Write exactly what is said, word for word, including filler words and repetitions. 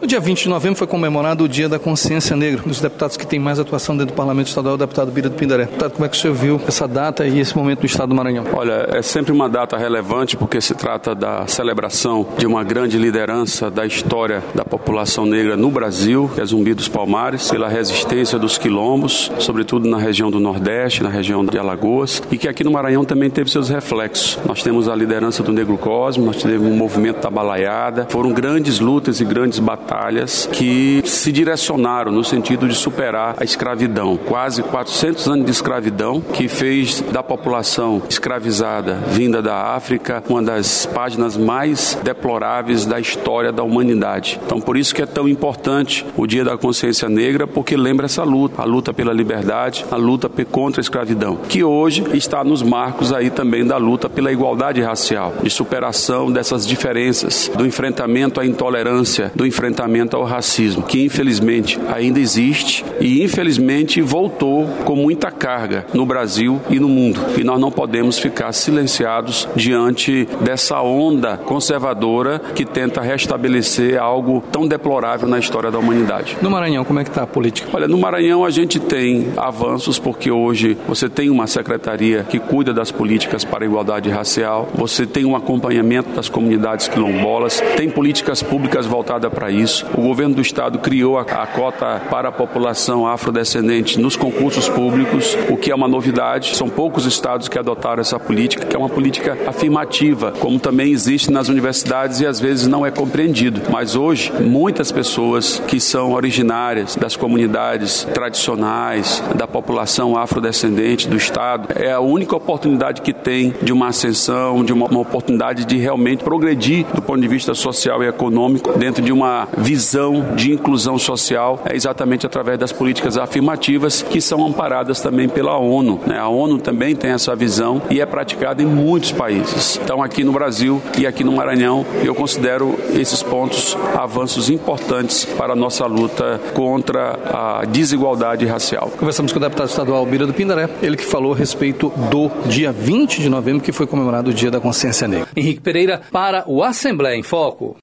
No dia vinte de novembro foi comemorado o Dia da Consciência Negra. Um dos deputados que tem mais atuação dentro do Parlamento Estadual é o deputado Bira do Pindaré. Deputado, como é que o senhor viu essa data e esse momento do Estado do Maranhão? Olha, é sempre uma data relevante porque se trata da celebração de uma grande liderança da história da população negra no Brasil, que é Zumbi dos Palmares, pela resistência dos quilombos, sobretudo na região do Nordeste, na região de Alagoas, e que aqui no Maranhão também teve seus reflexos. Nós temos a liderança do Negro Cosmo, nós tivemos um movimento da Balaiada, foram grandes lutas e grandes batalhas que se direcionaram no sentido de superar a escravidão. Quase quatrocentos anos de escravidão que fez da população escravizada vinda da África uma das páginas mais deploráveis da história da humanidade. Então, por isso que é tão importante o Dia da Consciência Negra, porque lembra essa luta, a luta pela liberdade, a luta contra a escravidão, que hoje está nos marcos aí também da luta pela igualdade racial, de superação dessas diferenças, do enfrentamento à intolerância, do enfrentamento ao racismo, que infelizmente ainda existe e infelizmente voltou com muita carga no Brasil e no mundo. E nós não podemos ficar silenciados diante dessa onda conservadora que tenta restabelecer algo tão deplorável na história da humanidade. No Maranhão, como é que está a política? Olha, no Maranhão a gente tem avanços porque hoje você tem uma secretaria que cuida das políticas para a igualdade racial, você tem um acompanhamento das comunidades quilombolas, tem políticas públicas voltadas para isso. O governo do estado criou a, a cota para a população afrodescendente nos concursos públicos, o que é uma novidade. São poucos estados que adotaram essa política, que é uma política afirmativa, como também existe nas universidades e às vezes não é compreendido. Mas hoje, muitas pessoas que são originárias das comunidades tradicionais, da população afrodescendente do estado, é a única oportunidade que tem de uma ascensão, de uma, uma oportunidade de realmente progredir do ponto de vista social e econômico dentro de uma visão de inclusão social, é exatamente através das políticas afirmativas que são amparadas também pela ONU, né? A ONU também tem essa visão e é praticada em muitos países. Então, aqui no Brasil e aqui no Maranhão, eu considero esses pontos avanços importantes para a nossa luta contra a desigualdade racial. Conversamos com o deputado estadual Bira do Pindaré, ele que falou a respeito do dia vinte de novembro, que foi comemorado o Dia da Consciência Negra. Henrique Pereira para o Assembleia em Foco.